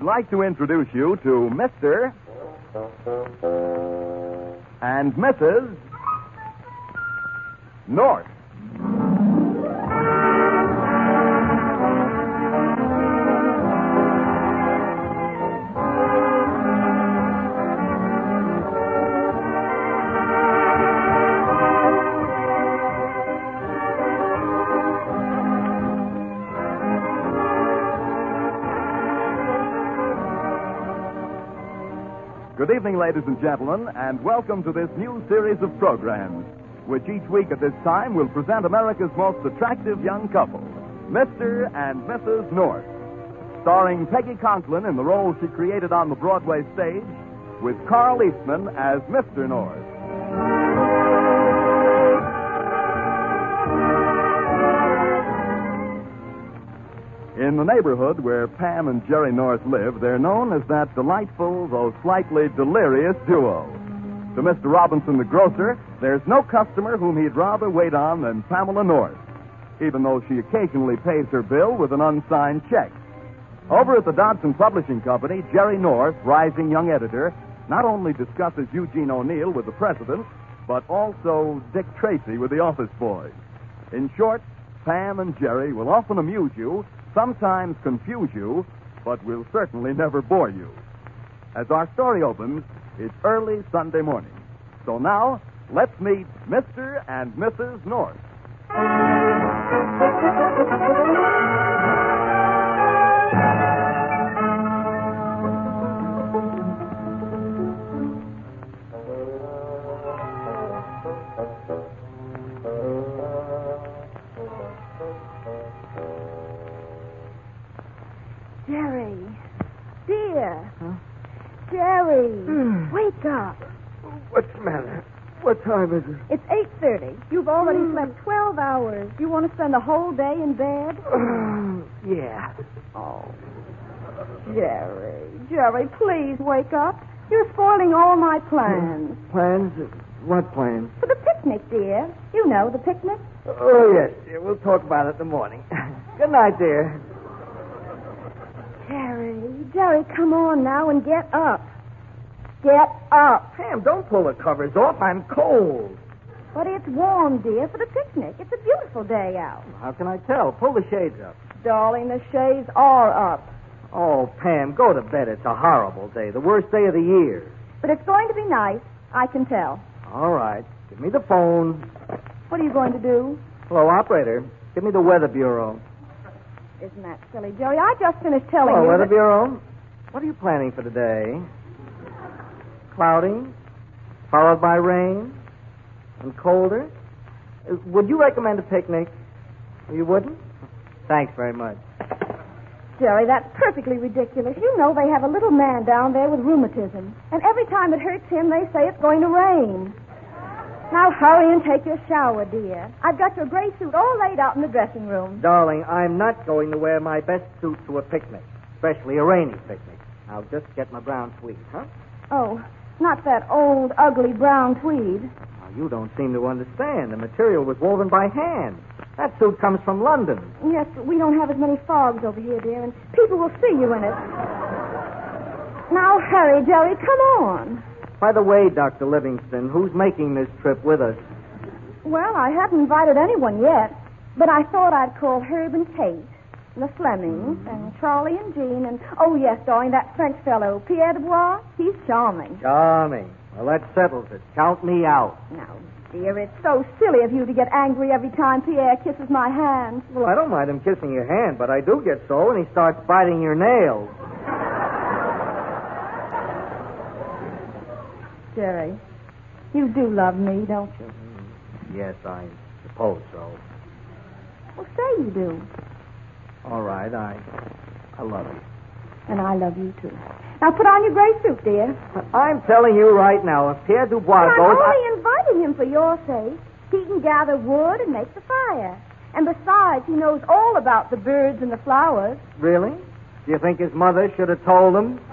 we'd like to introduce you to Mr. and Mrs. North. Good evening, ladies and gentlemen, and welcome to this new series of programs, which each week at this time will present America's most attractive young couple, Mr. and Mrs. North, starring Peggy Conklin in the role she created on the Broadway stage, with Carl Eastman as Mr. North. In the neighborhood where Pam and Jerry North live, they're known as that delightful, though slightly delirious duo. To Mr. Robinson, the grocer, there's no customer whom he'd rather wait on than Pamela North, even though she occasionally pays her bill with an unsigned check. Over at the Dodson Publishing Company, Jerry North, rising young editor, not only discusses Eugene O'Neill with the president, but also Dick Tracy with the office boys. In short, Pam and Jerry will often amuse you, sometimes confuse you, but will certainly never bore you. As our story opens, it's early Sunday morning. So now, let's meet Mr. and Mrs. North. Jerry. Dear. Huh? Jerry. Wake up. What's the matter? What time is it? It's 8:30. You've already slept 12 hours. You want to spend the whole day in bed? Yeah. Oh. Jerry, please wake up. You're spoiling all my plans. Plans? What plans? For the picnic, dear. You know, the picnic. Oh, yes. Yeah, we'll talk about it in the morning. Good night, dear. Jerry, come on now and get up. Get up. Pam, don't pull the covers off. I'm cold. But it's warm, dear, for the picnic. It's a beautiful day out. How can I tell? Pull the shades up. Darling, the shades are up. Oh, Pam, go to bed. It's a horrible day. The worst day of the year. But it's going to be nice. I can tell. All right. Give me the phone. What are you going to do? Hello, operator. Give me the Weather Bureau. Isn't that silly, Jerry? I just finished telling Hello, you. Weather Bureau. What are you planning for today? Cloudy, followed by rain, and colder. Would you recommend a picnic? You wouldn't? Thanks very much. Jerry, that's perfectly ridiculous. You know they have a little man down there with rheumatism. And every time it hurts him, they say it's going to rain. Now hurry and take your shower, dear. I've got your gray suit all laid out in the dressing room. Darling, I'm not going to wear my best suit to a picnic, especially a rainy picnic. I'll just get my brown tweed, huh? Oh, not that old, ugly brown tweed. Now, you don't seem to understand. The material was woven by hand. That suit comes from London. Yes, but we don't have as many fogs over here, dear, and people will see you in it. Now hurry, Jerry, come on. By the way, Dr. Livingston, who's making this trip with us? Well, I haven't invited anyone yet, but I thought I'd call Herb and Kate, and the Flemings, and Charlie and Jean, and, oh, yes, darling, that French fellow, Pierre Dubois. He's charming. Charming. Well, that settles it. Count me out. Now, dear, it's so silly of you to get angry every time Pierre kisses my hand. Well, I don't mind him kissing your hand, but I do get so when he starts biting your nails. Jerry, you do love me, don't you? Yes, I suppose so. Well, say you do. All right, I love you. And I love you, too. Now, put on your gray suit, dear. I'm telling you right now, if Pierre Dubois But goes... I'm only inviting him for your sake. He can gather wood and make the fire. And besides, he knows all about the birds and the flowers. Really? Do you think his mother should have told him?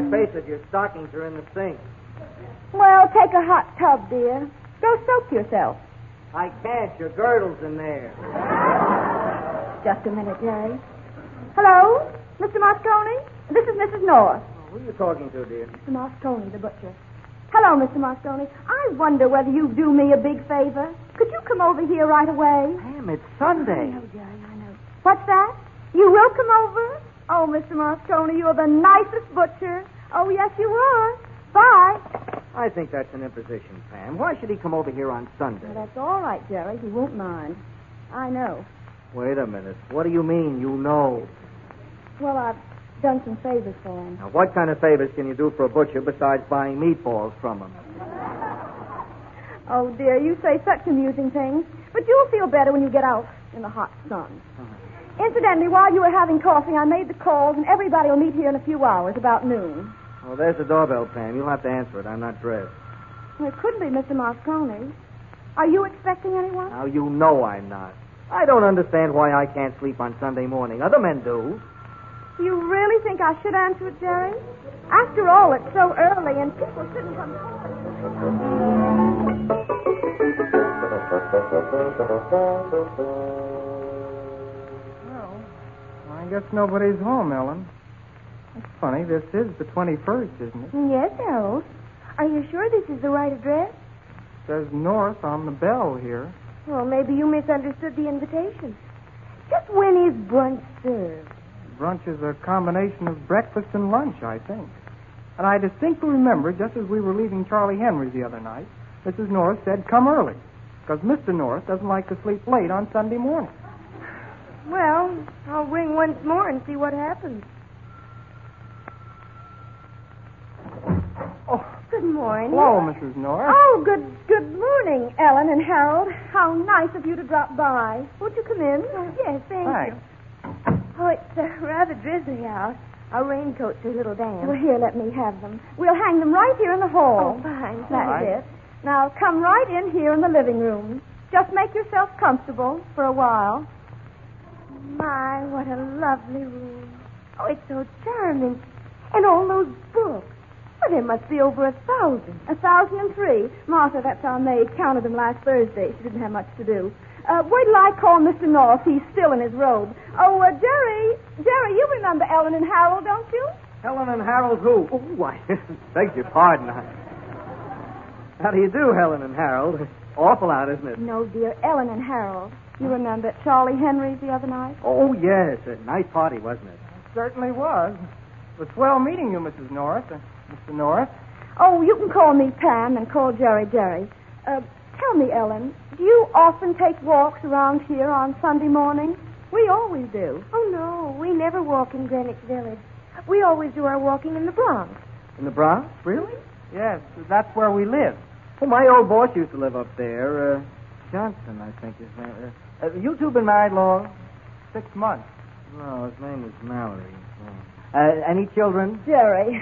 face it, your stockings are in the sink. Well, take a hot tub, dear. Go soak yourself. I can't. Your girdle's in there. Just a minute, Jerry. Hello? Mr. Moscone? This is Mrs. North. Who are you talking to, dear? Mr. Moscone, the butcher. Hello, Mr. Moscone. I wonder whether you'd do me a big favor. Could you come over here right away? Pam, it's Sunday. I know, Jerry, I know. What's that? You will come over? Oh, Mr. Moscone, you're the nicest butcher. Oh, yes, you are. Bye. I think that's an imposition, Pam. Why should he come over here on Sunday? Well, that's all right, Jerry. He won't mind. I know. Wait a minute. What do you mean, you know? Well, I've done some favors for him. Now, what kind of favors can you do for a butcher besides buying meatballs from him? Oh, dear, you say such amusing things. But you'll feel better when you get out in the hot sun. Incidentally, while you were having coffee, I made the calls, and everybody will meet here in a few hours, about noon. Oh, there's the doorbell, Pam. You'll have to answer it. I'm not dressed. Well, it couldn't be Mr. Moscone. Are you expecting anyone? Now, you know I'm not. I don't understand why I can't sleep on Sunday morning. Other men do. You really think I should answer it, Jerry? After all, it's so early, and people shouldn't come Well, I guess nobody's home, Ellen. It's funny, this is the 21st, isn't it? Yes, Harold. Are you sure this is the right address? It says north on the bell here. Well, maybe you misunderstood the invitation. Just when is brunch served? Brunch is a combination of breakfast and lunch, I think. And I distinctly remember, just as we were leaving Charlie Henry's the other night, Mrs. North said, come early, because Mr. North doesn't like to sleep late on Sunday morning. Well, I'll ring once more and see what happens. Oh, good morning. hello, Mrs. North. Oh, good morning, Ellen and Harold. How nice of you to drop by. Won't you come in? Yes, thank Thanks. you. Oh, it's a rather drizzly out. Our raincoats are a little damp. Well, here, let me have them. We'll hang them right here in the hall. Oh, fine. That's it. Now, come right in here in the living room. Just make yourself comfortable for a while. My, what a lovely room. Oh, it's so charming. And all those books. Well, there must be over 1,000. 1,003. Martha, that's our maid, counted them last Thursday. She didn't have much to do. Wait till I call Mr. North. He's still in his robe. Oh, Jerry, you remember Ellen and Harold, don't you? Helen and Harold who? Oh, I beg your pardon. How do you do, Helen and Harold? It's awful out, isn't it? No, dear, Ellen and Harold. You remember at Charlie Henry's the other night? Oh, yes. A nice party, wasn't it? It certainly was. It was swell meeting you, Mrs. North. Mr. North. Oh, you can call me Pam and call Jerry Jerry. Tell me, Ellen, do you often take walks around here on Sunday morning? We always do. Oh, no, we never walk in Greenwich Village. We always do our walking in the Bronx. In the Bronx? Really? Yes, that's where we live. Well, my old boss used to live up there. Johnson, I think his name. You two been married long? 6 months. No, his name was Mallory. Oh. Any children? Jerry.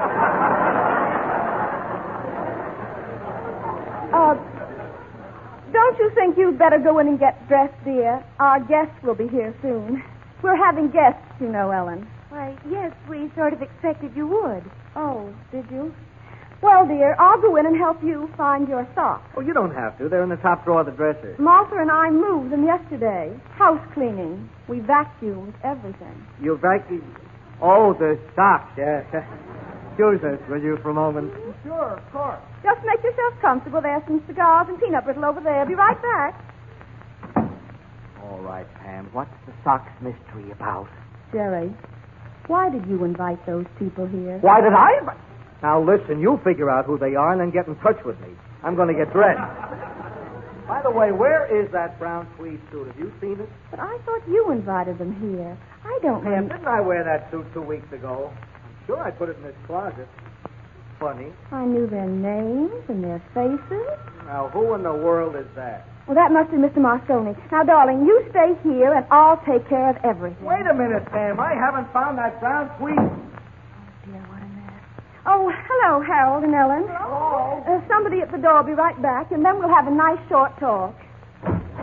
Don't you think you'd better go in and get dressed, dear? Our guests will be here soon. We're having guests, you know, Ellen. Why, yes, we sort of expected you would. Oh, did you? Well, dear, I'll go in and help you find your socks. Oh, you don't have to. They're in the top drawer of the dresser. Martha and I moved them yesterday. House cleaning. We vacuumed everything. You vacuumed? Oh, the socks, yes. Excuse us, will you, for a moment? Sure, of course. Just make yourself comfortable. There's some cigars and peanut brittle over there. Be right back. All right, Pam. What's the socks mystery about? Jerry, why did you invite those people here? Why did I? Now, listen, you figure out who they are and then get in touch with me. I'm going to get dressed. By the way, where is that brown tweed suit? Have you seen it? But I thought you invited them here. I don't Pam, didn't I wear that suit 2 weeks ago? I'm sure I put it in this closet. Funny. I knew their names and their faces. Now, who in the world is that? Well, that must be Mr. Moscone. Now, darling, you stay here and I'll take care of everything. Wait a minute, Pam. I haven't found that brown tweed. Dear, what a mess. Oh, hello, Harold and Ellen. Hello. Somebody at the door. Be right back, and then we'll have a nice short talk.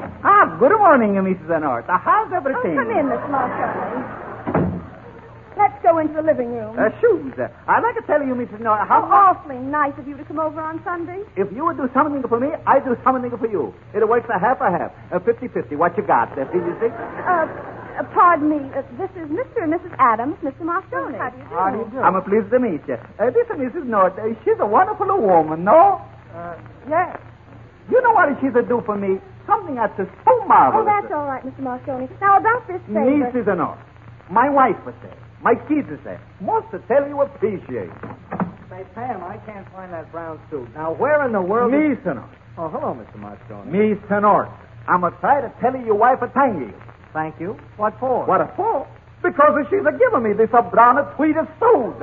Good morning, Mrs. North. How's everything? Oh, come in, Miss Moscone. let's go into the living room. Shoes. I'd like to tell you, Mrs. Norris, How awfully nice of you to come over on Sunday. if you would do something for me, I'd do something for you. It works a half. 50-50. What you got? See, you see? Pardon me. This is Mr. and Mrs. Adams, Mr. Moscone. How do you do? I'm pleased to meet you. This is Mrs. North. She's a wonderful woman, no? Yes. You know what she's a do for me? Something that's so marvelous. Oh, that's all right, Mr. Moscone. Now, about this favor... Mrs. North. My wife was there. My kids is there. Most to tell you appreciate. Say, Pam, I can't find that brown suit. Now, where in the world... Mr. North. Oh, hello, Mr. Moscone. Mr. North. I'm try to tell you your wife a thank you. Thank you. What for? What for? Because she's a giving me this brown tweeted suit.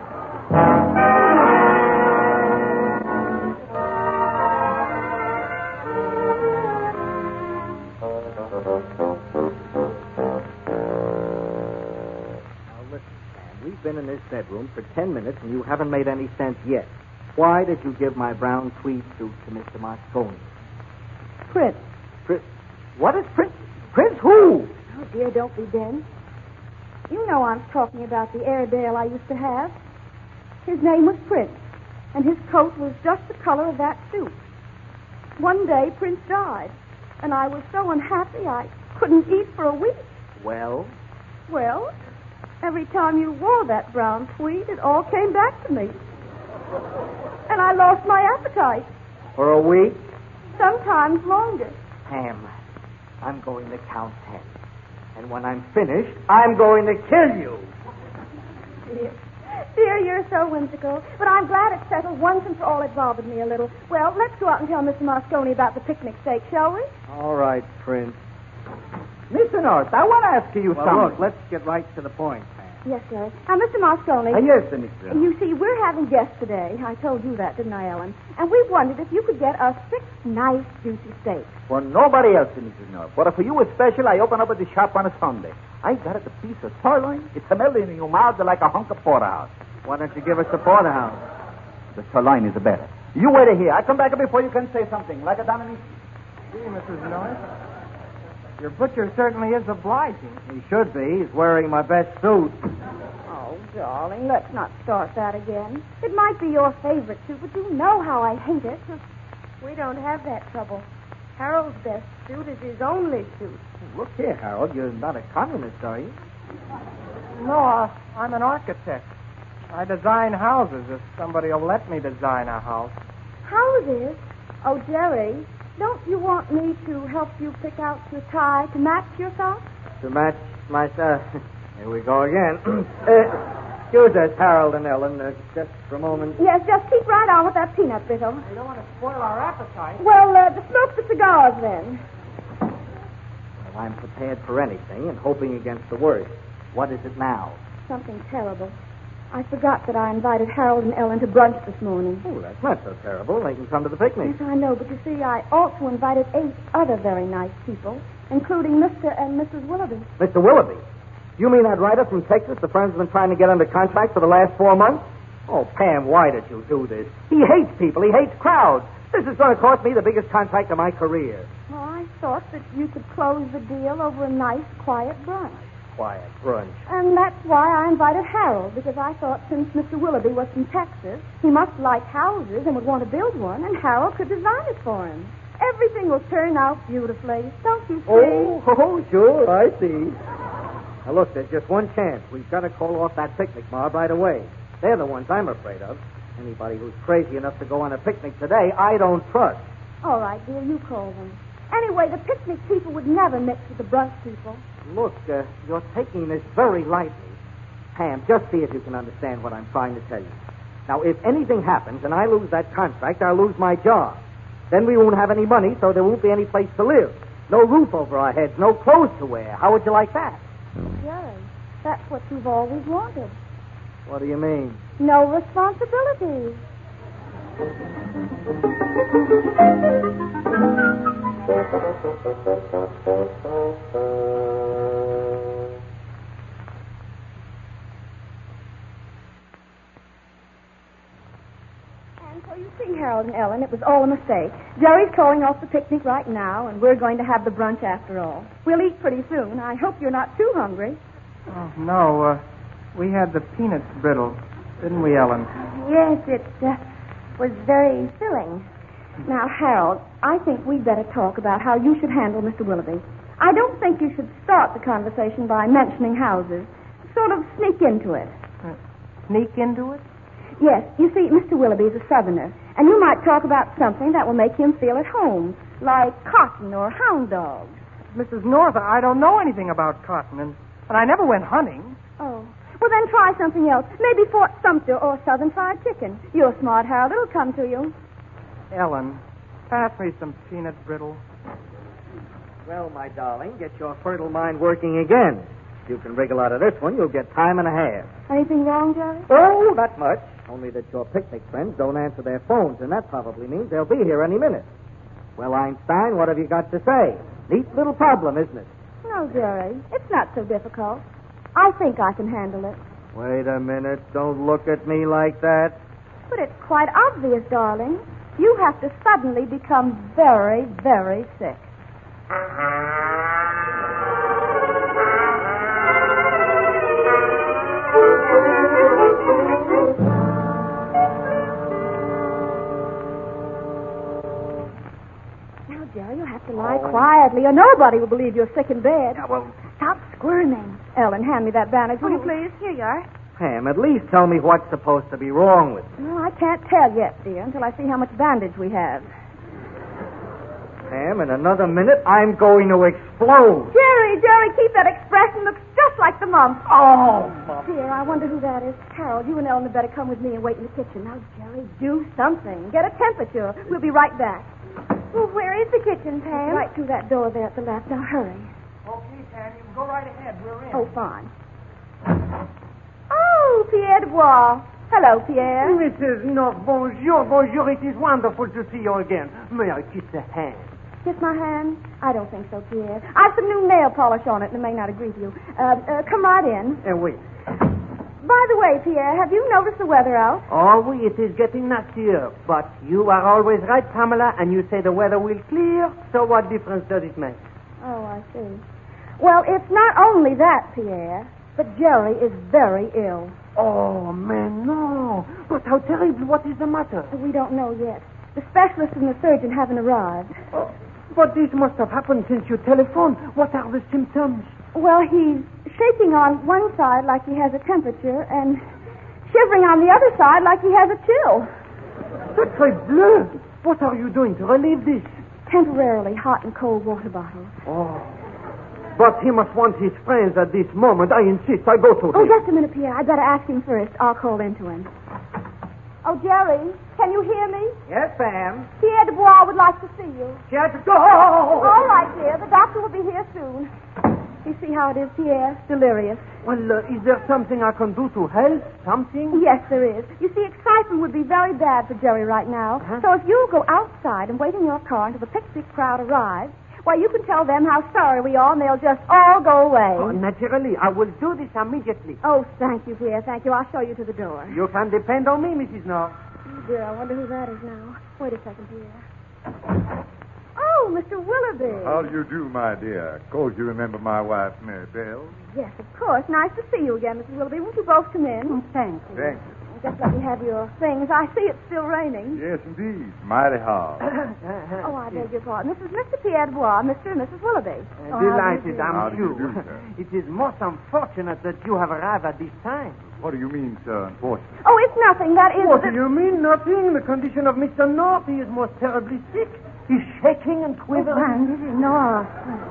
We've been in this bedroom for 10 minutes, and you haven't made any sense yet. Why did you give my brown tweed suit to Mr. Moscone? Prince. What is Prince? Prince who? Oh, dear, don't be dense. You know I'm talking about the Airedale I used to have. His name was Prince, and his coat was just the color of that suit. One day, Prince died, and I was so unhappy I couldn't eat for a week. Well? Well, every time you wore that brown tweed, it all came back to me. And I lost my appetite. For a week? Sometimes longer. Pam, I'm going to count 10. And when I'm finished, I'm going to kill you. Dear, you're so whimsical. But I'm glad it's settled once and for all. It bothered me a little. Well, let's go out and tell Mr. Moscone about the picnic steak, shall we? All right, Prince. Mr. North, I want to ask you Well, something. look, let's get right to the point, Pam. Yes, sir. Now, Mr. Moscone. Yes, Mr. You see, we're having guests today. I told you that, didn't I, Ellen? And we wondered if you could get us 6 nice, juicy steaks. For nobody else, Mrs. North. But for you especially, I open up at the shop on a Sunday. I got it a piece of sirloin. It's melting in your mouth like a hunk of porterhouse. Why don't you give us the porterhouse? The sirloin is better. You wait here. I come back before you can say something. Like a Dominique. Gee, Mrs. North. Your butcher certainly is obliging. He should be. He's wearing my best suit. Oh, darling, let's not start that again. It might be your favorite suit, but you know how I hate it. We don't have that trouble. Harold's best suit is his only suit. Look here, Harold. You're not a communist, are you? No, I'm an architect. I design houses if somebody will let me design a house. Houses? Oh, Jerry, don't you want me to help you pick out your tie to match your socks? To match my... here we go again. Excuse us, Harold and Ellen, just for a moment. Yes, just keep right on with that peanut brittle. You don't want to spoil our appetite. Well, smoke the cigars then. Well, I'm prepared for anything and hoping against the worst. What is it now? Something terrible. I forgot that I invited Harold and Ellen to brunch this morning. Oh, that's not so terrible. They can come to the picnic. Yes, I know, but you see, I also invited 8 other very nice people, including Mr. and Mrs. Willoughby. Mr. Willoughby? You mean that writer from Texas the friend's been trying to get under contract for the last 4 months? Oh, Pam, why did you do this? He hates people. He hates crowds. This is going to cost me the biggest contract of my career. Well, I thought that you could close the deal over a nice, quiet brunch. Quiet brunch. And that's why I invited Harold, because I thought since Mr. Willoughby was from Texas, he must like houses and would want to build one, and Harold could design it for him. Everything will turn out beautifully, don't you see? Oh, sure, I see. Now, look, there's just one chance. We've got to call off that picnic mob right away. They're the ones I'm afraid of. Anybody who's crazy enough to go on a picnic today, I don't trust. All right, dear, you call them. Anyway, the picnic people would never mix with the brunch people. Look, you're taking this very lightly. Pam, just see if you can understand what I'm trying to tell you. Now, if anything happens and I lose that contract, I'll lose my job. Then we won't have any money, so there won't be any place to live. No roof over our heads, no clothes to wear. How would you like that? Jerry, that's what you've always wanted. What do you mean? No responsibilities. And so you see, Harold and Ellen, it was all a mistake. Jerry's calling off the picnic right now, and we're going to have the brunch after all. We'll eat pretty soon. I hope you're not too hungry. Oh, no. We had the peanuts brittle, didn't we, Ellen? Yes, it was very filling. Now, Harold, I think we'd better talk about how you should handle Mr. Willoughby. I don't think you should start the conversation by mentioning houses. Sort of sneak into it. Sneak into it? Yes, you see, Mr. Willoughby is a Southerner, and you might talk about something that will make him feel at home, like cotton or hound dogs. Mrs. North, I don't know anything about cotton, and I never went hunting. Oh. Well, then try something else. Maybe Fort Sumter or Southern Fried Chicken. You're smart, Harold. It'll come to you. Ellen, pass me some peanut brittle. Well, my darling, get your fertile mind working again. If you can wriggle out of this one, you'll get time and a half. Anything wrong, Jerry? Oh, not much. Only that your picnic friends don't answer their phones, and that probably means they'll be here any minute. Well, Einstein, what have you got to say? Neat little problem, isn't it? No, Jerry. It's not so difficult. I think I can handle it. Wait a minute. Don't look at me like that. But it's quite obvious, darling. You have to suddenly become very, very sick. Now, Jerry, you have to lie quietly, or nobody will believe you're sick in bed. Yeah, well, Stop squirming. Ellen, hand me that bandage, will you please? Here you are. Pam, at least tell me what's supposed to be wrong with you. No, I can't tell yet, dear, until I see how much bandage we have. Pam, in another minute, I'm going to explode. Jerry, keep that expression. Looks just like the mumps. Oh, Mom. Dear, I wonder who that is. Harold, you and Ellen had better come with me and wait in the kitchen. Now, Jerry, do something. Get a temperature. We'll be right back. Well, where is the kitchen, Pam? Right through that door there at the left. Now, hurry. Okay, Pam, you can go right ahead. We're in. Oh, fine. Oh, Pierre Dubois. Hello, Pierre. Mrs. North, bonjour, bonjour. It is wonderful to see you again. May I kiss a hand? Kiss my hand? I don't think so, Pierre. I've some new nail polish on it, and it may not agree to you. Come right in. Wait. By the way, Pierre, have you noticed the weather out? Oh, oui, it is getting nastier. But you are always right, Pamela, and you say the weather will clear. So what difference does it make? Oh, I see. Well, it's not only that, Pierre, but Jerry is very ill. Oh, man, no. But how terrible. What is the matter? We don't know yet. The specialist and the surgeon haven't arrived. Oh, but this must have happened since you telephoned. What are the symptoms? Well, he's shaking on one side like he has a temperature and shivering on the other side like he has a chill. Sacre bleu. What are you doing to relieve this? Temporarily hot and cold water bottles. Oh. But he must want his friends at this moment. I insist. I go to Oh, him. just a minute, Pierre. I'd better ask him first. I'll call into him. Oh, Jerry, can you hear me? Yes, Pam. Pierre Dubois would like to see you. Just go. All right, dear. The doctor will be here soon. You see how it is, Pierre? Delirious. Well, is there something I can do to help? Something? Yes, there is. You see, excitement would be very bad for Jerry right now. So if you'll go outside and wait in your car until the picnic crowd arrives, why, you can tell them how sorry we are, and they'll just all go away. Oh, naturally. I will do this immediately. Oh, thank you, Pierre. Thank you. I'll show you to the door. You can depend on me, Mrs. North. Oh, dear, I wonder who that is now. Wait a second, Pierre. Oh, Mr. Willoughby. How do you do, my dear? Of course you remember my wife, Mary Bell. Yes, of course. Nice to see you again, Mrs. Willoughby. Won't you both come in? Thank you. Thank you. Just let me have your things. I see it's still raining. Yes, indeed. Mighty hard. Oh, I beg your pardon. This is Mr. Pierre Dubois, Mr. and Mrs. Willoughby. Delighted, How I'm do you sure. do, sir? It is most unfortunate that you have arrived at this time. What do you mean, sir, unfortunate? Oh, it's nothing. That is... What do you mean, nothing? The condition of Mr. North, he is most terribly sick. He's shaking and quivering. Mrs. North,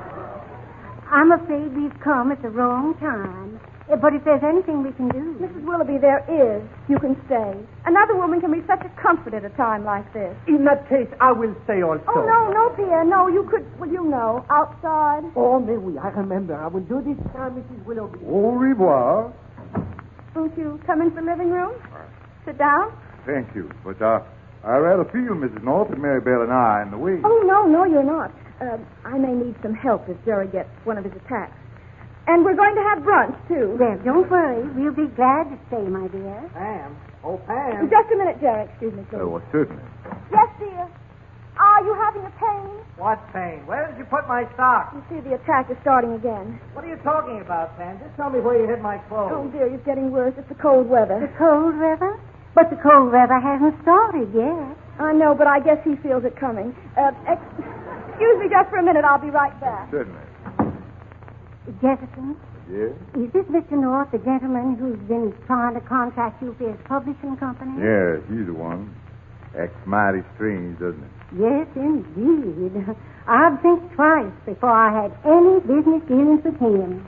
I'm afraid we've come at the wrong time. But if there's anything we can do... Mrs. Willoughby, there is. You can stay. Another woman can be such a comfort at a time like this. In that case, I will stay also. Oh, no, Pierre. No, you could... Well, you know, outside. Oh, may we? I remember. I will do this time, Mrs. Willoughby. Au revoir. Won't you come into the living room? Sit down. Thank you. But I rather feel, Mrs. North, that Mary Bell and I are in the way. Oh, no, you're not. I may need some help if Jerry gets one of his attacks. And we're going to have brunch, too. Well, don't worry. We'll be glad to stay, my dear. Pam. Oh, Pam. Just a minute, Jerry. Excuse me, please. Oh, well, certainly. Yes, dear. Are you having a pain? What pain? Where did you put my sock? You see, the attack is starting again. What are you talking about, Pam? Just tell me where you hid my Oh, clothes. dear, it's getting worse. It's the cold weather. The cold weather? But the cold weather hasn't started yet. I know, but I guess he feels it coming. Excuse me just for a minute. I'll be right back. Certainly. Jefferson, Yes? is this Mr. North, the gentleman who's been trying to contact you for his publishing company? Yes, he's the one. Acts mighty strange, doesn't it? Yes, indeed. I'd think twice before I had any business dealings with him.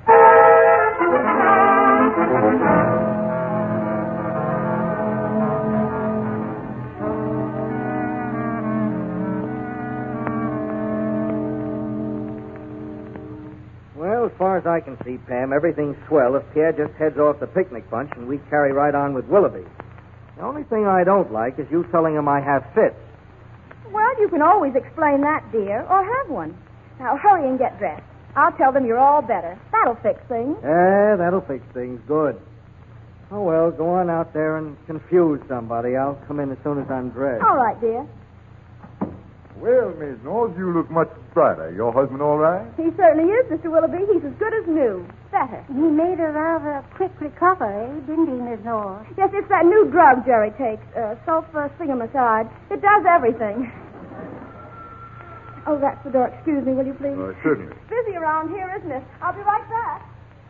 Well, as far as I can see, Pam, everything's swell if Pierre just heads off the picnic bunch and we carry right on with Willoughby. The only thing I don't like is you telling him I have fits. Well, you can always explain that, dear, or have one. Now, hurry and get dressed. I'll tell them you're all better. That'll fix things. Yeah, that'll fix things. Good. Oh, well, go on out there and confuse somebody. I'll come in as soon as I'm dressed. All right, dear. Well, Miss Knowles, you look much brighter. Your husband all right? He certainly is, Mr. Willoughby. He's as good as new. Better. He made a rather quick recovery, didn't he, Miss North? Yes, it's that new drug Jerry takes, sulfur-sphingomicide. It does everything. Oh, that's the door. Excuse me, will you please? Certainly. It's busy around here, isn't it? I'll be right back.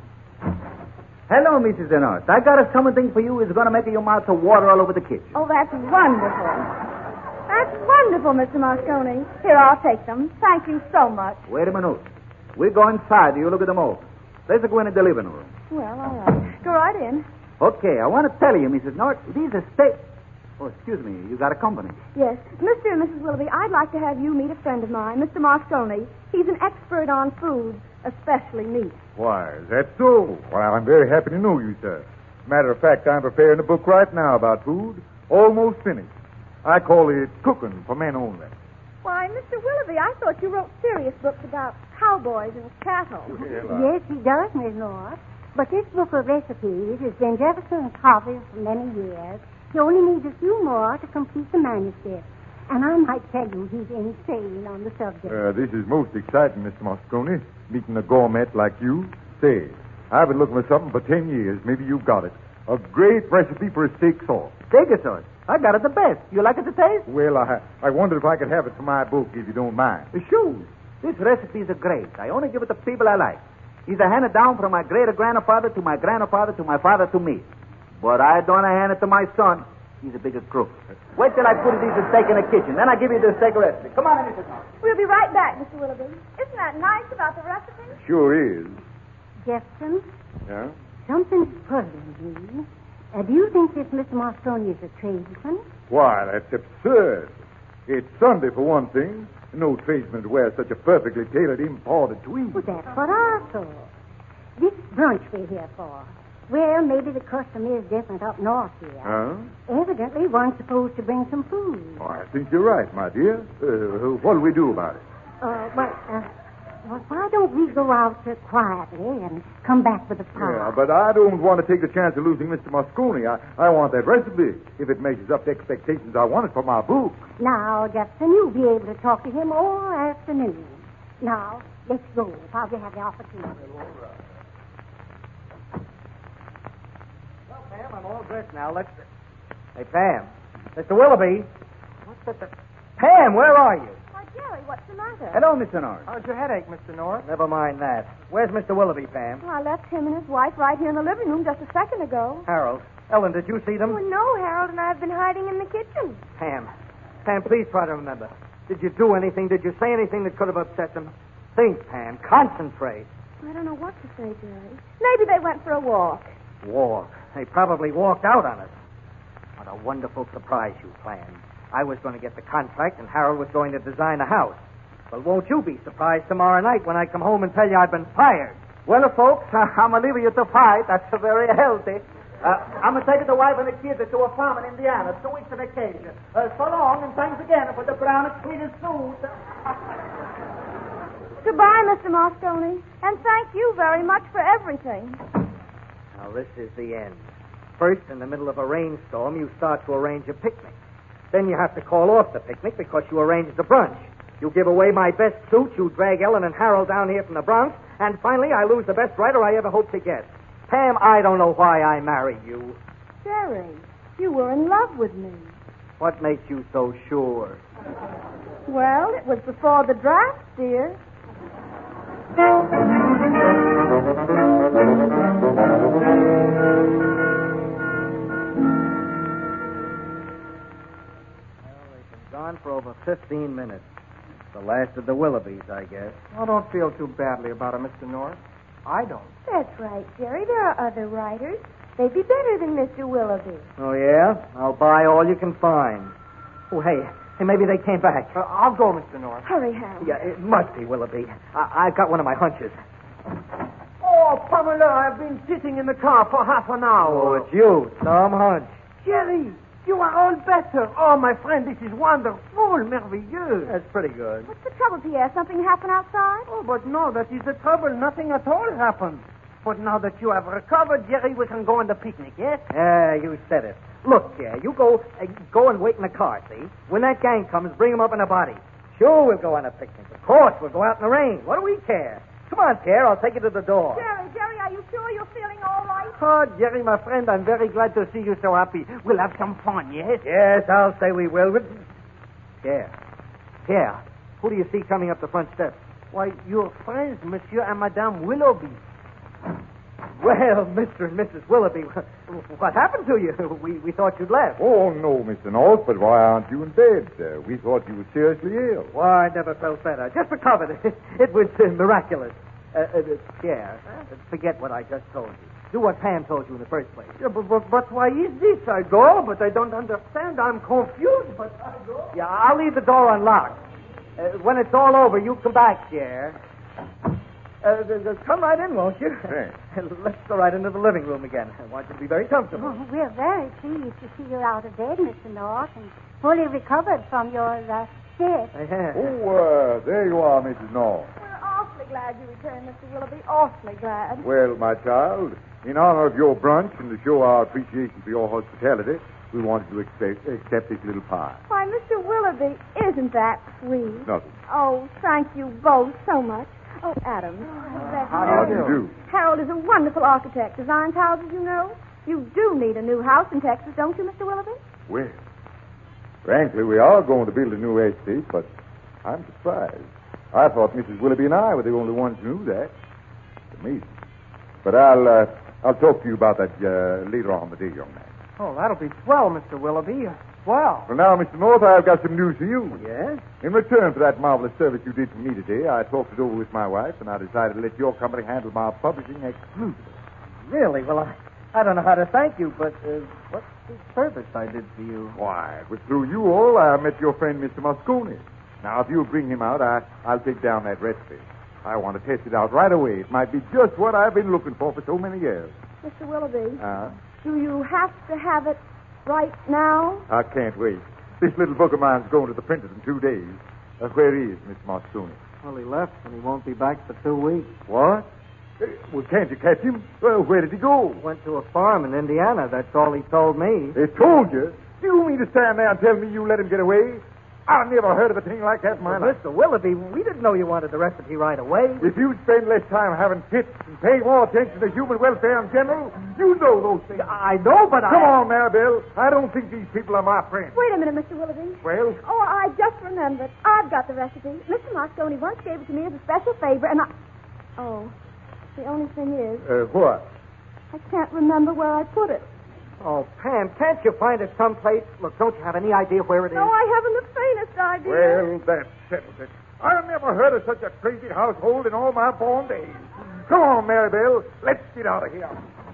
Hello, Mrs. North. I got something for you. It's going to make your mouth to water all over the kitchen. Oh, that's wonderful. That's wonderful, Mr. Moscone. Here, I'll take them. Thank you so much. Wait a minute. We go inside. You look at them over. Let's go into the living room. Well, all right. Go right in. Okay, I want to tell you, Mrs. North, these are steak. Oh, excuse me. You got a company. Yes. Mr. and Mrs. Willoughby, I'd like to have you meet a friend of mine, Mr. Moscone. He's an expert on foods, especially meat. Why, is that so? Well, I'm very happy to know you, sir. Matter of fact, I'm preparing a book right now about food. Almost finished. I call it Cooking for Men Only. Why, Mr. Willoughby, I thought you wrote serious books about cowboys and cattle. Yes, he does, Miss North. But this book of recipes has been Jefferson's hobby for many years. He only needs a few more to complete the manuscript. And I might tell you he's insane on the subject. This is most exciting, Mr. Moscone. Meeting a gourmet like you. Say, I've been looking for something for 10 years. Maybe you've got it. A great recipe for a steak sauce. Steak sauce? I got it the best. You like it to taste? Well, I wondered if I could have it for my book, if you don't mind. Sure. These recipes are great. I only give it to people I like. These are handed down from my great-grandfather to my grandfather to my father to me. But I don't hand it to my son. He's a bigger crook. Wait till I put these steak in the kitchen. Then I give you the steak recipe. Come on, Mrs. North. We'll be right back, Mr. Willoughby. Isn't that nice about the recipe? Sure is. Jefferson, Yeah? something's puzzling me. Do you think this Mr. Moscone is a tradesman? Why, that's absurd. It's Sunday, for one thing. No tradesman would wear such a perfectly tailored imported tweed. Well, that's what I thought. This brunch we're here for. Well, maybe the custom is different up north here. Huh? Evidently, one's supposed to bring some food. Oh, I think you're right, my dear. What'll we do about it? Well, why don't we go out quietly and come back with a pie? Yeah, but I don't want to take the chance of losing Mr. Moscone. I want that recipe. If it measures up to expectations, I want it for my book. Now, Jefferson, you'll be able to talk to him all afternoon. Now, let's go while we have the opportunity. Well, Pam, I'm all dressed now. Let's... Hey, Pam. Mr. Willoughby. What's that? Pam, where are you? Why, Jerry, what's the matter? Hello, Mr. North. How's your headache, Mr. North? Never mind that. Where's Mr. Willoughby, Pam? Well, I left him and his wife right here in the living room just a second ago. Harold. Ellen, did you see them? No, Harold and I have been hiding in the kitchen. Pam, please try to remember. Did you do anything? Did you say anything that could have upset them? Think, Pam. Concentrate. I don't know what to say, Jerry. Maybe they went for a walk. Walk. They probably walked out on us. What a wonderful surprise you planned. I was going to get the contract, and Harold was going to design a house. Well, won't you be surprised tomorrow night when I come home and tell you I've been fired? Well, folks, I'm going to leave you to fight. That's very healthy. I'm going to take the wife and the kids to a farm in Indiana, 2 weeks on occasion. So long, and thanks again for the brown and sweetest food. Goodbye, Mr. Moscone. And thank you very much for everything. Now, this is the end. First, in the middle of a rainstorm, you start to arrange a picnic. Then you have to call off the picnic because you arranged the brunch. You give away my best suit, you drag Ellen and Harold down here from the Bronx, and finally I lose the best writer I ever hoped to get. Pam, I don't know why I married you. Jerry, you were in love with me. What makes you so sure? Well, it was before the draft, dear. Gone for over 15 minutes. The last of the Willoughbys, I guess. Oh, don't feel too badly about it, Mr. North. I don't. That's right, Jerry. There are other writers. They'd be better than Mr. Willoughby. Oh, yeah? I'll buy all you can find. Oh, hey, maybe they came back. I'll go, Mr. North. Hurry, Harold. Yeah, it must be Willoughby. I've got one of my hunches. Oh, Pamela, I've been sitting in the car for half an hour. Oh, it's you, Tom Hunch. Jerry, you are all better. Oh, my friend, this is wonderful, merveilleux. That's pretty good. What's the trouble, Pierre? Something happened outside? Oh, but no, that is the trouble. Nothing at all happened. But now that you have recovered, Jerry, we can go on the picnic, yes? Yeah, you said it. Look, Pierre, you go and wait in the car, see? When that gang comes, bring them up in a body. Sure, we'll go on a picnic. Of course, we'll go out in the rain. What do we care? Come on, Pierre, I'll take you to the door. Jerry, are you sure you're feeling all right? Oh, Jerry, my friend, I'm very glad to see you so happy. We'll have some fun, yes? Yes, I'll say we will. Pierre, who do you see coming up the front steps? Why, your friends, Monsieur and Madame Willoughby. Well, Mr. and Mrs. Willoughby, what happened to you? We thought you'd left. Oh, no, Mr. North, but why aren't you in bed? We thought you were seriously ill. Why, I never felt better. Just recovered. It was miraculous. Pierre, forget what I just told you. Do what Pam told you in the first place. Yeah, but why is this? I go, but I don't understand. I'm confused, but I go. Yeah, I'll leave the door unlocked. When it's all over, you come back, Pierre. Come right in, won't you? Thanks. Let's go right into the living room again. I want you to be very comfortable. Oh, we're very pleased to see you out of bed, Mr. North, and fully recovered from your fit. Oh, there you are, Mrs. North. We're awfully glad you returned, Mr. Willoughby. Awfully glad. Well, my child, in honor of your brunch and to show our appreciation for your hospitality, we wanted to accept this little pie. Why, Mr. Willoughby, isn't that sweet? Nothing. Oh, thank you both so much. Oh, Adam. How do you do? Harold is a wonderful architect. Designs houses, you know. You do need a new house in Texas, don't you, Mr. Willoughby? Well, frankly, we are going to build a new estate, but I'm surprised. I thought Mrs. Willoughby and I were the only ones who knew that. It's amazing. But I'll talk to you about that later on the day, young man. Oh, that'll be swell, Mr. Willoughby. Swell. Well, now, Mr. North, I've got some news for you. Yes? In return for that marvelous service you did for me today, I talked it over with my wife, and I decided to let your company handle my publishing exclusively. Really? Well, I don't know how to thank you, but what's the service I did for you? Why, it was through you all I met your friend, Mr. Moscone. Now, if you'll bring him out, I'll take down that recipe. I want to test it out right away. It might be just what I've been looking for so many years. Mr. Willoughby, do you have to have it right now? I can't wait. This little book of mine's going to the printers in 2 days. Where is Mr. Moscone? Well, he left, and he won't be back for 2 weeks. What? Well, can't you catch him? Well, where did he go? Went to a farm in Indiana. That's all he told me. They told you? Do you mean to stand there and tell me you let him get away? I never heard of a thing like that in my life. Mr. Willoughby, we didn't know you wanted the recipe right away. If you'd spend less time having fits and pay more attention to human welfare in general, you know those things. I know, but Come on, Maribel. I don't think these people are my friends. Wait a minute, Mr. Willoughby. Well? Oh, I just remembered. I've got the recipe. Mr. Moscone once gave it to me as a special favor, and Oh, the only thing is... What? I can't remember where I put it. Oh, Pam, can't you find it someplace? Look, don't you have any idea where it is? No, I haven't the faintest idea. Well, that settles it. I never heard of such a crazy household in all my born days. Come on, Maribel. Let's get out of here.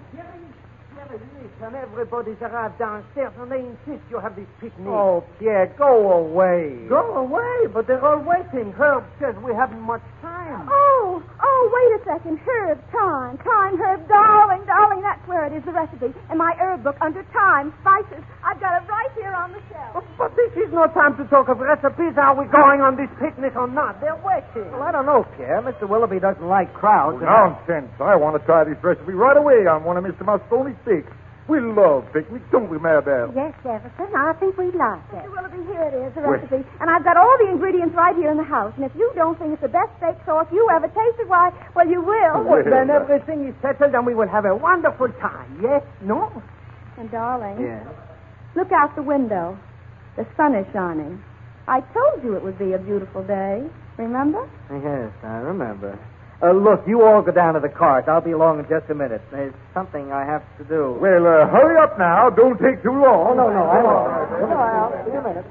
Listen, everybody's arrived downstairs, and they insist you have this picnic. Oh, Pierre, go away. Go away, but they're all waiting. Herb says we haven't much time. Oh, wait a second. Herb, thyme, herb, darling, that's where it is, the recipe. In my herb book under thyme, spices. I've got it right here on the shelf. But this is no time to talk of recipes. Are we going on this picnic or not? They're waiting. Well, I don't know, Pierre. Mr. Willoughby doesn't like crowds. Nonsense. I want to try this recipe right away on one of Mr. Moscone's steaks. We love picnics, don't we, Maribel? Yes, Jefferson, I think we'd like it. Mr. Willoughby, here it is, the recipe. And I've got all the ingredients right here in the house. And if you don't think it's the best steak sauce you ever tasted, why, well, you will. Well, then everything is settled and we will have a wonderful time. Yes? No? And, darling, Yes. look out the window. The sun is shining. I told you it would be a beautiful day. Remember? Yes, I remember. Look, you all go down to the cars. I'll be along in just a minute. There's something I have to do. Well, hurry up now. Don't take too long. No, I won't. Come on, Al. See you in a minute.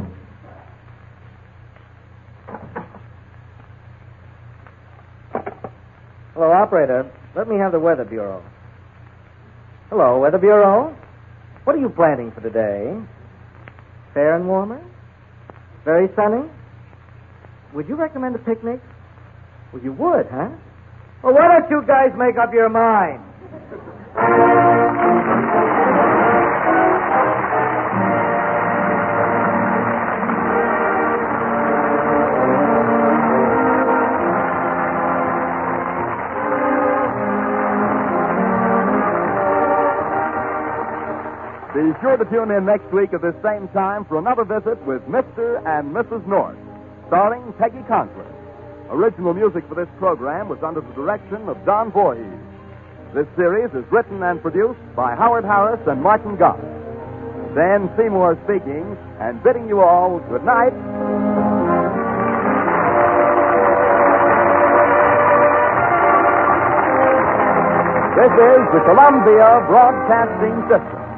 Hello, operator. Let me have the Weather Bureau. Hello, Weather Bureau. What are you planning for today? Fair and warmer? Very sunny? Would you recommend a picnic? Well, you would, huh? Well, why don't you guys make up your mind? Be sure to tune in next week at this same time for another visit with Mr. and Mrs. North, starring Peggy Conklin. Original music for this program was under the direction of Don Voorhees. This series is written and produced by Howard Harris and Martin Goss. Dan Seymour speaking and bidding you all good night. This is the Columbia Broadcasting System.